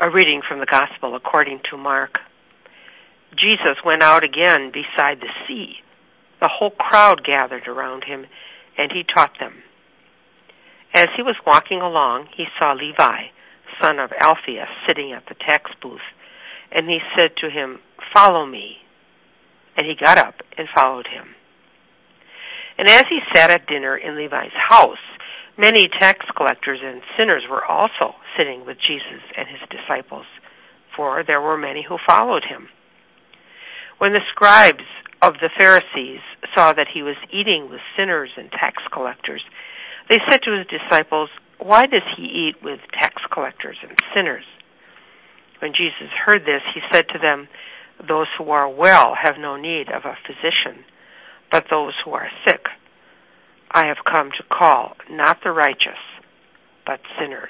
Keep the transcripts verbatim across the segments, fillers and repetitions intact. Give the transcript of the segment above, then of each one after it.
A reading from the Gospel according to Mark. Jesus went out again beside the sea. The whole crowd gathered around him, and he taught them. As he was walking along, he saw Levi, son of Alphaeus, sitting at the tax booth, and he said to him, "Follow me." And he got up and followed him. And as he sat at dinner in Levi's house, many tax collectors and sinners were also sitting with Jesus and his disciples, for there were many who followed him. When the scribes of the Pharisees saw that he was eating with sinners and tax collectors, they said to his disciples, "Why does he eat with tax collectors and sinners?" When Jesus heard this, he said to them, "Those who are well have no need of a physician, but those who are sick. I have come to call not the righteous, but sinners."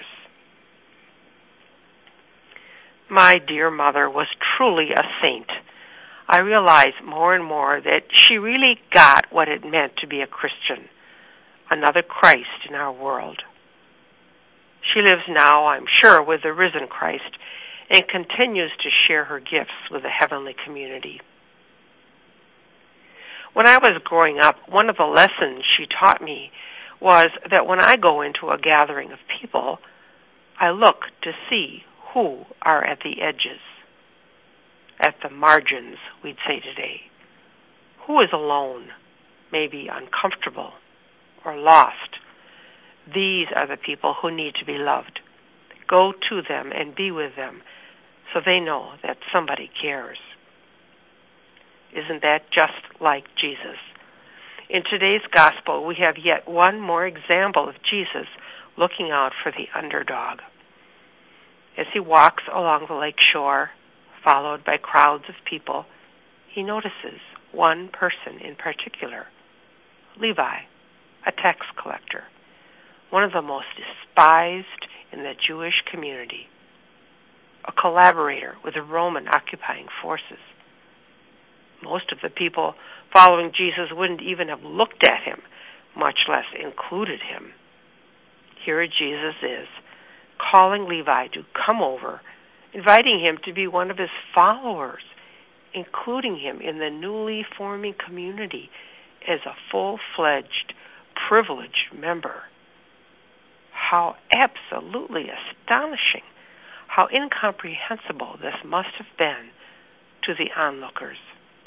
My dear mother was truly a saint. I realize more and more that she really got what it meant to be a Christian, another Christ in our world. She lives now, I'm sure, with the risen Christ and continues to share her gifts with the heavenly community. When I was growing up, one of the lessons she taught me was that when I go into a gathering of people, I look to see who are at the edges, at the margins, we'd say today. Who is alone, maybe uncomfortable or lost? These are the people who need to be loved. Go to them and be with them so they know that somebody cares. Isn't that just like Jesus? In today's gospel, we have yet one more example of Jesus looking out for the underdog. As he walks along the lake shore, followed by crowds of people, he notices one person in particular, Levi, a tax collector, one of the most despised in the Jewish community, a collaborator with the Roman occupying forces. Most of the people following Jesus wouldn't even have looked at him, much less included him. Here Jesus is, calling Levi to come over, inviting him to be one of his followers, including him in the newly forming community as a full-fledged, privileged member. How absolutely astonishing, how incomprehensible this must have been to the onlookers.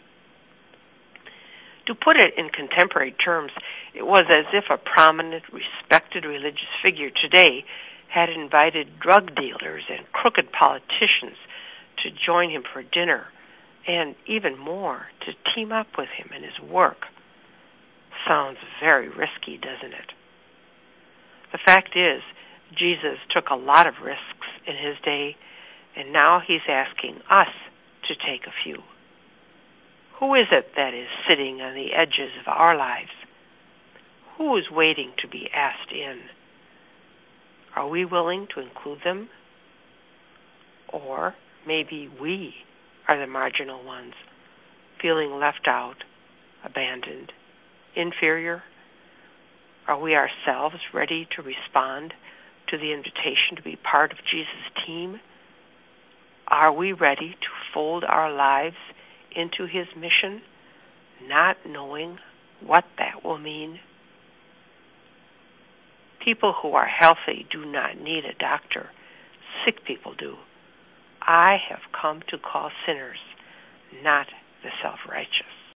To put it in contemporary terms, it was as if a prominent, respected religious figure today had invited drug dealers and crooked politicians to join him for dinner, and even more, to team up with him in his work. Sounds very risky, doesn't it? The fact is, Jesus took a lot of risks in his day, and now he's asking us to take a few. Who is it that is sitting on the edges of our lives? Who is waiting to be asked in? Are we willing to include them? Or maybe we are the marginal ones, feeling left out, abandoned, inferior? Are we ourselves ready to respond to the invitation to be part of Jesus' team? Are we ready to fold our lives into his mission, not knowing what that will mean? People who are healthy do not need a doctor. Sick people do. I have come to call sinners, not the self-righteous.